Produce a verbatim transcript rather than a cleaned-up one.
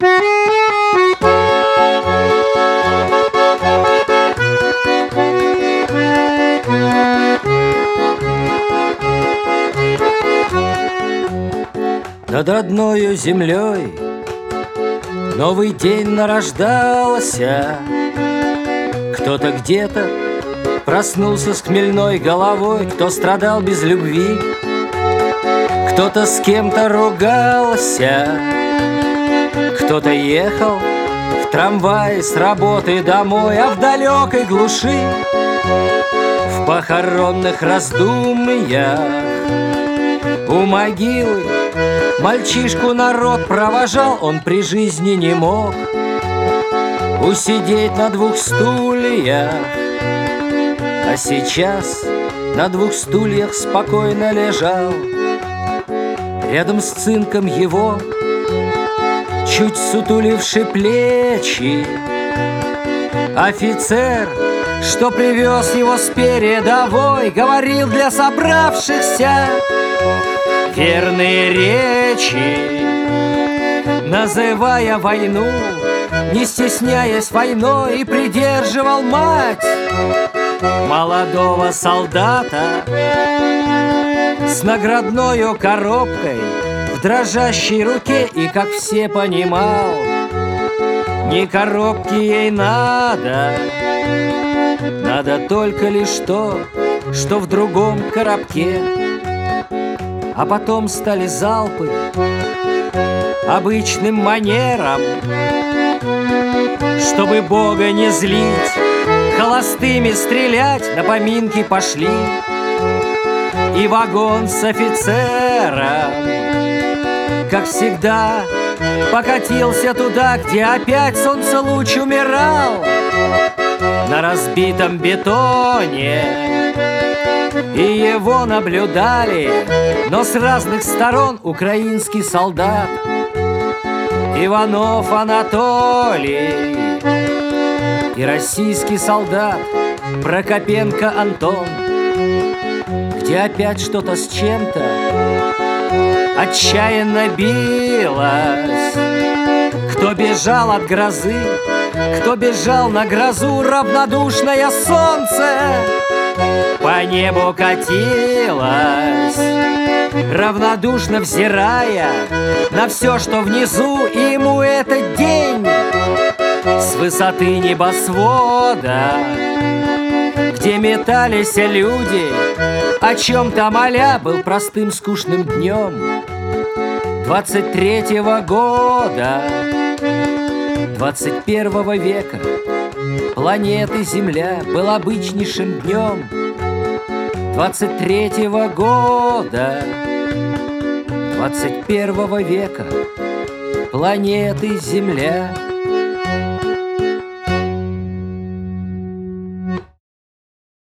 Над родною землей новый день нарождался. Кто-то где-то проснулся с хмельной головой, кто страдал без любви, кто-то с кем-то ругался, кто-то ехал в трамвае с работы домой, а в далекой глуши, в похоронных раздумьях у могилы мальчишку народ провожал. Он при жизни не мог усидеть на двух стульях, а сейчас на двух стульях спокойно лежал. Рядом с цинком его, чуть сутуливши плечи, офицер, что привез его с передовой, говорил для собравшихся верные речи, называя войну, не стесняясь войной, и придерживал мать молодого солдата с наградною коробкой в дрожащей руке. И, как все понимал, ни коробки ей надо, надо только лишь то, что в другом коробке. А потом стали залпы обычным манером, чтобы Бога не злить, холостыми стрелять на поминки пошли. И вагон с офицером, как всегда, покатился туда, где опять солнцелуч умирал на разбитом бетоне. И его наблюдали, но с разных сторон, украинский солдат Иванов Анатолий и российский солдат Прокопенко Антон, где опять что-то с чем-то отчаянно билось. Кто бежал от грозы, кто бежал на грозу, равнодушное солнце по небу катилось, равнодушно взирая на все, что внизу. И ему этот день с высоты небосвода, где метались люди, о чем-то моля, был простым скучным днем двадцать третьего года двадцать первого века. Планеты Земля был обычнейшим днем двадцать третьего года двадцать первого века. Планеты Земля